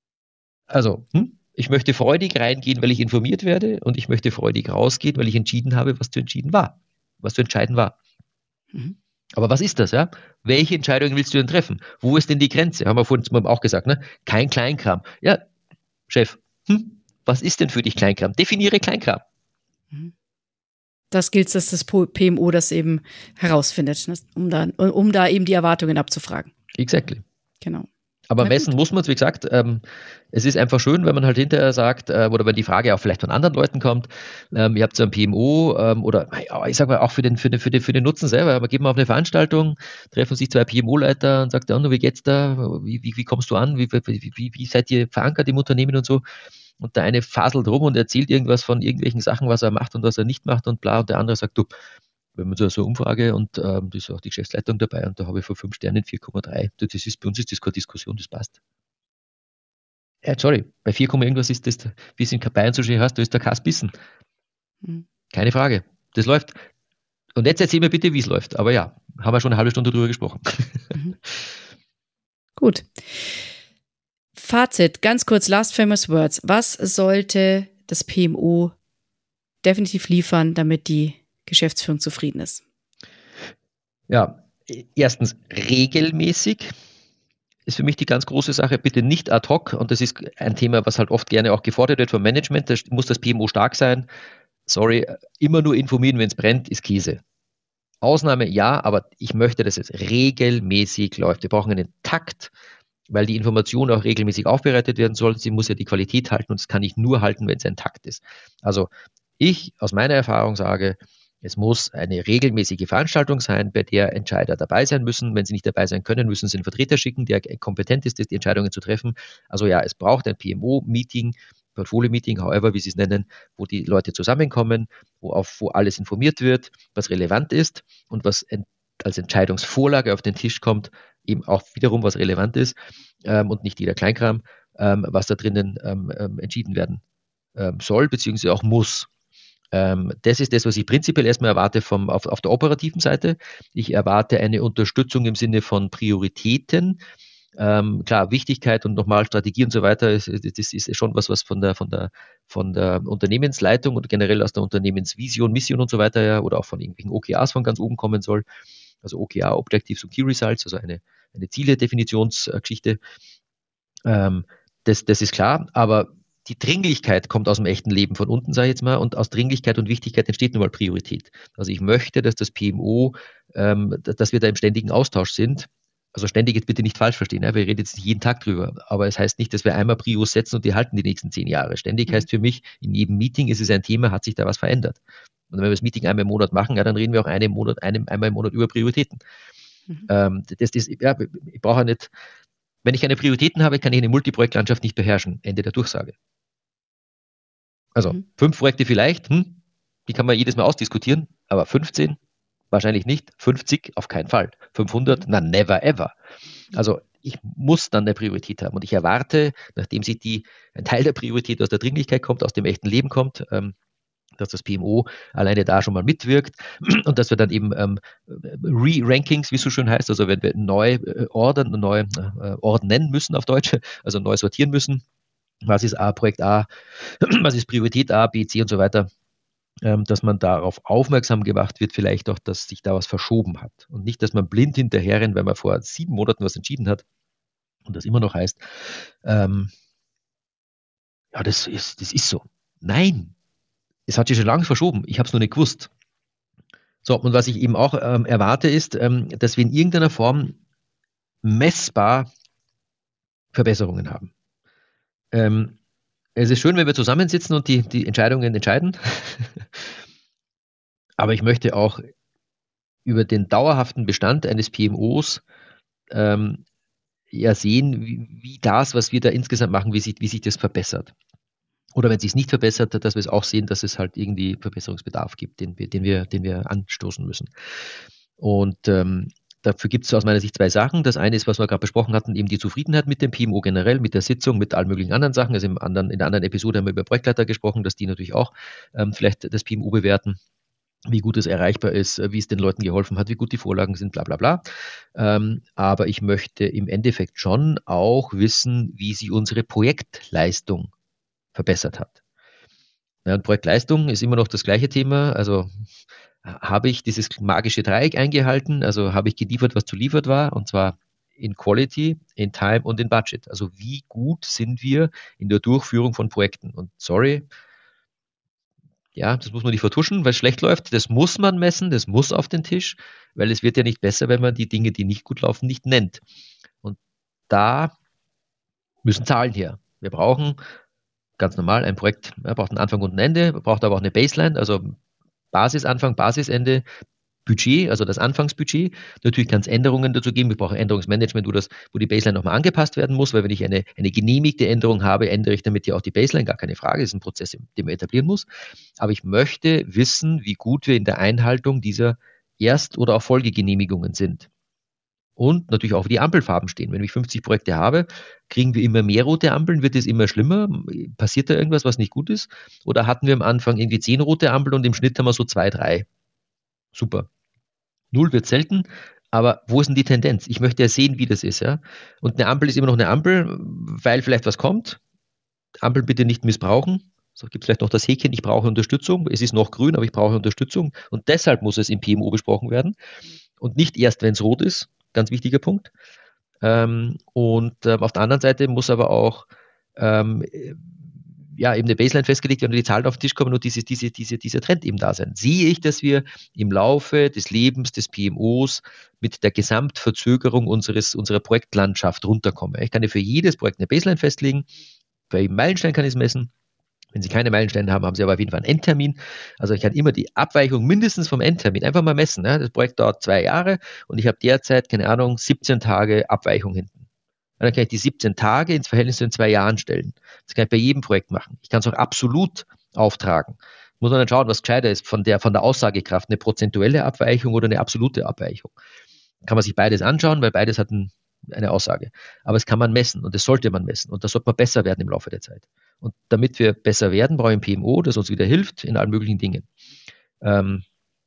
Also, hm, ich möchte freudig reingehen, weil ich informiert werde und ich möchte freudig rausgehen, weil ich entschieden habe, was zu entschieden war, was zu entscheiden war. Mhm. Aber was ist das, ja? Welche Entscheidungen willst du denn treffen? Wo ist denn die Grenze? Haben wir vorhin auch gesagt, ne? Kein Kleinkram. Ja, Chef, hm, was ist denn für dich Kleinkram? Definiere Kleinkram. Das gilt, dass das P M O das eben herausfindet, um da, um da eben die Erwartungen abzufragen. Exactly. Genau. Aber messen muss man es, wie gesagt, ähm, es ist einfach schön, wenn man halt hinterher sagt, äh, oder wenn die Frage auch vielleicht von anderen Leuten kommt, ähm, ihr habt so ein P M O ähm, oder ich sag mal auch für den, für den, für den, für den Nutzen selber, man geht mal auf eine Veranstaltung, treffen sich zwei P M O-Leiter und sagt, ja, wie geht's da, wie, wie, wie kommst du an, wie, wie, wie, wie seid ihr verankert im Unternehmen und so. Und der eine faselt rum und erzählt irgendwas von irgendwelchen Sachen, was er macht und was er nicht macht und bla, und der andere sagt, du, wir haben so eine Umfrage und ähm, da ist auch die Geschäftsleitung dabei und da habe ich von fünf Sternen vier Komma drei. Das ist, bei uns ist das keine Diskussion, das passt. Ja, sorry, bei vier, irgendwas ist das, wie es in Bayern so schön heißt, da ist der Kass bissen. Mhm. Keine Frage, das läuft. Und jetzt erzähl mir bitte, wie es läuft. Aber ja, haben wir schon eine halbe Stunde drüber gesprochen. Mhm. Gut. Fazit, ganz kurz, last famous words. Was sollte das P M O definitiv liefern, damit die Geschäftsführung zufrieden ist? Ja, erstens regelmäßig ist für mich die ganz große Sache, bitte nicht ad hoc, und das ist ein Thema, was halt oft gerne auch gefordert wird vom Management, da muss das P M O stark sein. Sorry, immer nur informieren, wenn es brennt, ist Käse. Ausnahme ja, aber ich möchte, dass es regelmäßig läuft. Wir brauchen einen Takt, weil die Information auch regelmäßig aufbereitet werden soll. Sie muss ja die Qualität halten und es kann nicht nur halten, wenn es ein Takt ist. Also ich aus meiner Erfahrung sage, es muss eine regelmäßige Veranstaltung sein, bei der Entscheider dabei sein müssen. Wenn sie nicht dabei sein können, müssen sie einen Vertreter schicken, der kompetent ist, die Entscheidungen zu treffen. Also ja, es braucht ein P M O-Meeting, Portfolio-Meeting, however, wie sie es nennen, wo die Leute zusammenkommen, wo, auf, wo alles informiert wird, was relevant ist und was ent, als Entscheidungsvorlage auf den Tisch kommt, eben auch wiederum was relevant ist ähm, und nicht jeder Kleinkram, ähm, was da drinnen ähm, ähm, entschieden werden ähm, soll, beziehungsweise auch muss. Ähm, das ist das, was ich prinzipiell erstmal erwarte vom, auf, auf der operativen Seite. Ich erwarte eine Unterstützung im Sinne von Prioritäten. Ähm, klar, Wichtigkeit und nochmal Strategie und so weiter, ist, das ist schon was, was von der, von der, von der Unternehmensleitung und generell aus der Unternehmensvision, Mission und so weiter, ja, oder auch von irgendwelchen O K As von ganz oben kommen soll. Also O K A, Objectives und Key Results, also eine, eine Ziele-Definitionsgeschichte. Ähm, das, das ist klar, aber die Dringlichkeit kommt aus dem echten Leben von unten, sage ich jetzt mal, und aus Dringlichkeit und Wichtigkeit entsteht nun mal Priorität. Also ich möchte, dass das P M O, ähm, dass wir da im ständigen Austausch sind. Also ständig jetzt bitte nicht falsch verstehen, ja? Wir reden jetzt nicht jeden Tag drüber, aber es heißt nicht, dass wir einmal Prios setzen und die halten die nächsten zehn Jahre. Ständig mhm. heißt für mich, in jedem Meeting ist es ein Thema, hat sich da was verändert. Und wenn wir das Meeting einmal im Monat machen, ja, dann reden wir auch einen Monat, einem, einmal im Monat über Prioritäten. Mhm. Ähm, das, das, ja, ich brauche nicht, wenn ich keine Prioritäten habe, kann ich eine Multiprojektlandschaft nicht beherrschen. Ende der Durchsage. Also mhm. fünf Projekte vielleicht, hm, die kann man jedes Mal ausdiskutieren, aber fünfzehn wahrscheinlich nicht, fünfzig auf keinen Fall, fünfhundert, na never ever. Also ich muss dann eine Priorität haben und ich erwarte, nachdem sich die, ein Teil der Priorität aus der Dringlichkeit kommt, aus dem echten Leben kommt, ähm, dass das P M O alleine da schon mal mitwirkt und dass wir dann eben ähm, Re-Rankings, wie es so schön heißt, also wenn wir neu äh, ordern, neu äh, ordnen müssen auf Deutsch, also neu sortieren müssen, was ist A, Projekt A, was ist Priorität A, B, C und so weiter, ähm, dass man darauf aufmerksam gemacht wird, vielleicht auch, dass sich da was verschoben hat und nicht, dass man blind hinterher rennt, weil man vor sieben Monaten was entschieden hat und das immer noch heißt, ähm, ja, das ist, das ist so. Nein, es hat sich schon lange verschoben. Ich habe es nur nicht gewusst. So, und was ich eben auch ähm, erwarte, ist, ähm, dass wir in irgendeiner Form messbar Verbesserungen haben. Ähm, es ist schön, wenn wir zusammensitzen und die, die Entscheidungen entscheiden. Aber ich möchte auch über den dauerhaften Bestand eines P M Os ähm, ja sehen, wie, wie das, was wir da insgesamt machen, wie sich, wie sich das verbessert. Oder wenn es sich nicht verbessert, dass wir es auch sehen, dass es halt irgendwie Verbesserungsbedarf gibt, den wir, den wir, den wir anstoßen müssen. Und ähm, dafür gibt es aus meiner Sicht zwei Sachen. Das eine ist, was wir gerade besprochen hatten, eben die Zufriedenheit mit dem P M O generell, mit der Sitzung, mit allen möglichen anderen Sachen. Also im anderen, in der anderen Episode haben wir über Projektleiter gesprochen, dass die natürlich auch ähm, vielleicht das P M O bewerten, wie gut es erreichbar ist, wie es den Leuten geholfen hat, wie gut die Vorlagen sind, bla bla bla. Ähm, aber ich möchte im Endeffekt schon auch wissen, wie sie unsere Projektleistung verbessert hat. Ja, und Projektleistung ist immer noch das gleiche Thema. Also habe ich dieses magische Dreieck eingehalten, also habe ich geliefert, was zu liefert war, und zwar in Quality, in Time und in Budget. Also wie gut sind wir in der Durchführung von Projekten? Und sorry, ja, das muss man nicht vertuschen, weil es schlecht läuft. Das muss man messen, das muss auf den Tisch, weil es wird ja nicht besser, wenn man die Dinge, die nicht gut laufen, nicht nennt. Und da müssen Zahlen her. Wir brauchen ganz normal ein Projekt, ja, braucht einen Anfang und ein Ende, braucht aber auch eine Baseline, also Basisanfang, Basisende, Budget, also das Anfangsbudget. Natürlich kann es Änderungen dazu geben. Wir brauchen Änderungsmanagement, wo, das, wo die Baseline nochmal angepasst werden muss, weil wenn ich eine, eine genehmigte Änderung habe, ändere ich damit ja auch die Baseline, gar keine Frage. Das ist ein Prozess, den man etablieren muss. Aber ich möchte wissen, wie gut wir in der Einhaltung dieser Erst- oder auch Folgegenehmigungen sind. Und natürlich auch, wie die Ampelfarben stehen. Wenn ich fünfzig Projekte habe, kriegen wir immer mehr rote Ampeln, wird es immer schlimmer? Passiert da irgendwas, was nicht gut ist? Oder hatten wir am Anfang irgendwie zehn rote Ampeln und im Schnitt haben wir so zwei, drei? Super. Null wird selten, aber wo ist denn die Tendenz? Ich möchte ja sehen, wie das ist. Ja? Und eine Ampel ist immer noch eine Ampel, weil vielleicht was kommt. Ampel bitte nicht missbrauchen. So gibt es vielleicht noch das Häkchen, ich brauche Unterstützung. Es ist noch grün, aber ich brauche Unterstützung. Und deshalb muss es im P M O besprochen werden. Und nicht erst, wenn es rot ist. Ganz wichtiger Punkt. Ähm, und ähm, auf der anderen Seite muss aber auch ähm, ja, eben eine Baseline festgelegt werden, die Zahlen auf den Tisch kommen und diese, diese, diese, dieser Trend eben da sein. Sehe ich, dass wir im Laufe des Lebens des P M Os mit der Gesamtverzögerung unseres, unserer Projektlandschaft runterkommen. Ich kann ja für jedes Projekt eine Baseline festlegen, für jeden Meilenstein kann ich es messen. Wenn Sie keine Meilensteine haben, haben Sie aber auf jeden Fall einen Endtermin. Also ich kann immer die Abweichung mindestens vom Endtermin einfach mal messen. Ja. Das Projekt dauert zwei Jahre und ich habe derzeit, keine Ahnung, siebzehn Tage Abweichung hinten. Und dann kann ich die siebzehn Tage ins Verhältnis zu den zwei Jahren stellen. Das kann ich bei jedem Projekt machen. Ich kann es auch absolut auftragen. Muss man dann schauen, was gescheiter ist von der, von der Aussagekraft, eine prozentuelle Abweichung oder eine absolute Abweichung. Dann kann man sich beides anschauen, weil beides hat ein, eine Aussage. Aber es kann man messen und das sollte man messen und das sollte man besser werden im Laufe der Zeit. Und damit wir besser werden, brauche ich ein P M O, das uns wieder hilft in allen möglichen Dingen. Ähm,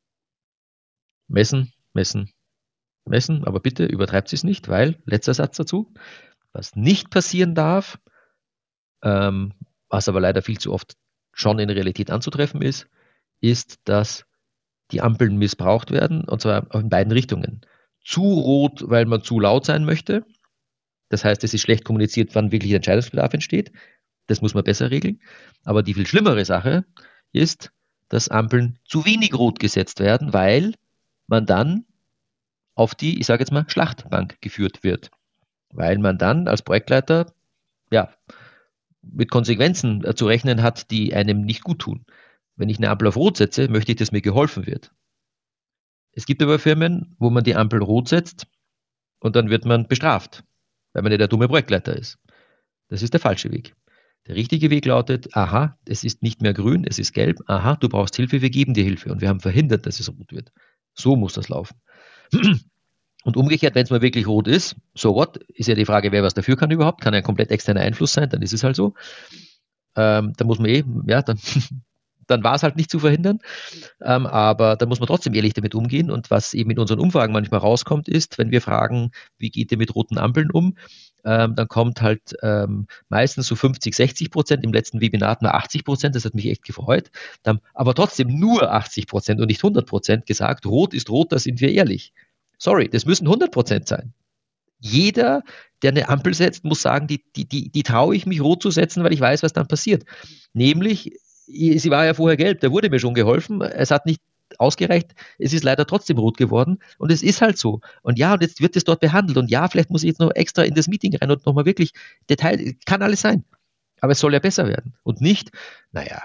messen, messen, messen, aber bitte übertreibt es nicht, weil, letzter Satz dazu, was nicht passieren darf, ähm, was aber leider viel zu oft schon in Realität anzutreffen ist, ist, dass die Ampeln missbraucht werden, und zwar in beiden Richtungen. Zu rot, weil man zu laut sein möchte, Das heißt, es ist schlecht kommuniziert, wann wirklich Entscheidungsbedarf entsteht. Das muss man besser regeln. Aber die viel schlimmere Sache ist, dass Ampeln zu wenig rot gesetzt werden, weil man dann auf die, ich sage jetzt mal, Schlachtbank geführt wird. Weil man dann als Projektleiter ja, mit Konsequenzen zu rechnen hat, die einem nicht gut tun. Wenn ich eine Ampel auf Rot setze, möchte ich, dass mir geholfen wird. Es gibt aber Firmen, wo man die Ampel rot setzt und dann wird man bestraft, weil man nicht der dumme Projektleiter ist. Das ist der falsche Weg. Der richtige Weg lautet, aha, es ist nicht mehr grün, es ist gelb, aha, du brauchst Hilfe, wir geben dir Hilfe und wir haben verhindert, dass es rot wird. So muss das laufen. Und umgekehrt, wenn es mal wirklich rot ist, so what, ist ja die Frage, wer was dafür kann überhaupt, kann ein komplett externer Einfluss sein, dann ist es halt so. Ähm, da muss man eh, ja, dann, dann war es halt nicht zu verhindern, ähm, aber da muss man trotzdem ehrlich damit umgehen und was eben in unseren Umfragen manchmal rauskommt, ist, wenn wir fragen, wie geht ihr mit roten Ampeln um, ähm, dann kommt halt ähm, meistens so fünfzig, sechzig Prozent, im letzten Webinar hatten wir achtzig Prozent, das hat mich echt gefreut, dann, aber trotzdem nur achtzig Prozent und nicht hundert Prozent gesagt, rot ist rot, da sind wir ehrlich. Sorry, das müssen hundert Prozent sein. Jeder, der eine Ampel setzt, muss sagen, die, die, die, die traue ich mich rot zu setzen, weil ich weiß, was dann passiert. Nämlich, sie war ja vorher gelb, da wurde mir schon geholfen, es hat nicht ausgereicht, es ist leider trotzdem rot geworden und es ist halt so. Und ja, und jetzt wird es dort behandelt und ja, vielleicht muss ich jetzt noch extra in das Meeting rein und nochmal wirklich Detail, kann alles sein. Aber es soll ja besser werden und nicht, naja,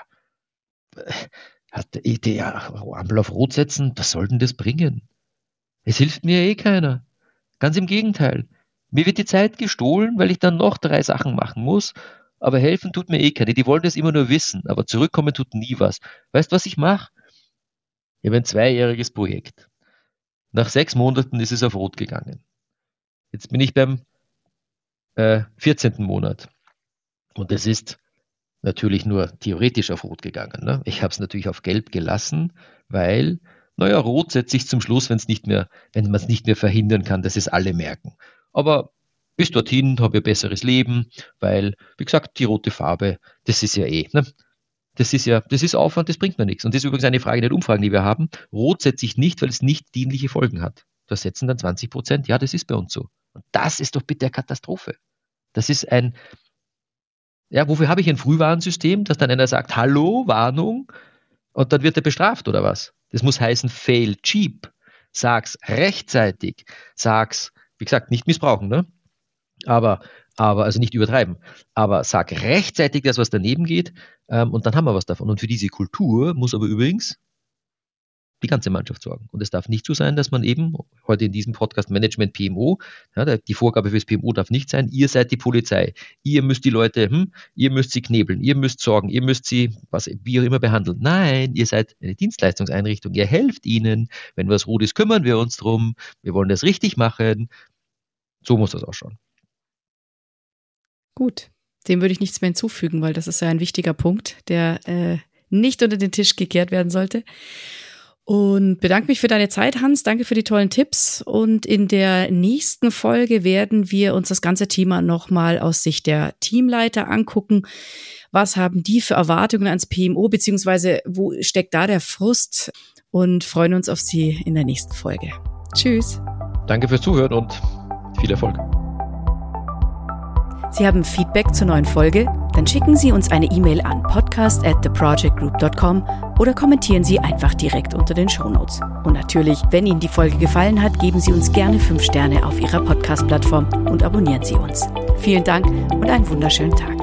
hat die Ampel auf rot setzen, was soll denn das bringen? Es hilft mir eh keiner. Ganz im Gegenteil. Mir wird die Zeit gestohlen, weil ich dann noch drei Sachen machen muss, aber helfen tut mir eh keiner. Die wollen das immer nur wissen, aber zurückkommen tut nie was. Weißt du, was ich mache? Ich habe ein zweijähriges Projekt. Nach sechs Monaten ist es auf Rot gegangen. Jetzt bin ich beim äh, vierzehnten Monat. Und es ist natürlich nur theoretisch auf Rot gegangen. Ne? Ich habe es natürlich auf Gelb gelassen, weil, naja, Rot setze ich zum Schluss, wenn es nicht mehr, wenn man es nicht mehr verhindern kann, dass es alle merken. Aber bis dorthin habe ich ein besseres Leben, weil, wie gesagt, die rote Farbe, das ist ja eh, ne? Das ist ja, das ist Aufwand, das bringt mir nichts. Und das ist übrigens eine Frage der Umfragen, die wir haben. Rot setze ich nicht, weil es nicht dienliche Folgen hat. Da setzen dann zwanzig Prozent. Ja, das ist bei uns so. Und das ist doch bitte eine Katastrophe. Das ist ein, ja, wofür habe ich ein Frühwarnsystem, dass dann einer sagt, hallo, Warnung, und dann wird er bestraft oder was? Das muss heißen, fail cheap. Sag's rechtzeitig. Sag's, wie gesagt, nicht missbrauchen, ne? Aber, aber, also nicht übertreiben. Aber sag rechtzeitig das, was daneben geht, ähm, und dann haben wir was davon. Und für diese Kultur muss aber übrigens die ganze Mannschaft sorgen. Und es darf nicht so sein, dass man eben, heute in diesem Podcast Management P M O, ja, die Vorgabe fürs P M O darf nicht sein, ihr seid die Polizei, ihr müsst die Leute, hm, ihr müsst sie knebeln, ihr müsst sorgen, ihr müsst sie, was, wie auch immer behandeln. Nein, ihr seid eine Dienstleistungseinrichtung, ihr helft ihnen, wenn was rot ist, kümmern wir uns drum, wir wollen das richtig machen. So muss das ausschauen. Gut, dem würde ich nichts mehr hinzufügen, weil das ist ja ein wichtiger Punkt, der äh, nicht unter den Tisch gekehrt werden sollte. Und bedanke mich für deine Zeit, Hans. Danke für die tollen Tipps. Und in der nächsten Folge werden wir uns das ganze Thema nochmal aus Sicht der Teamleiter angucken. Was haben die für Erwartungen ans P M O, beziehungsweise wo steckt da der Frust? Und freuen uns auf Sie in der nächsten Folge. Tschüss. Danke fürs Zuhören und viel Erfolg. Sie haben Feedback zur neuen Folge? Dann schicken Sie uns eine E-Mail an podcast at the project group dot com oder kommentieren Sie einfach direkt unter den Shownotes. Und natürlich, wenn Ihnen die Folge gefallen hat, geben Sie uns gerne fünf Sterne auf Ihrer Podcast-Plattform und abonnieren Sie uns. Vielen Dank und einen wunderschönen Tag.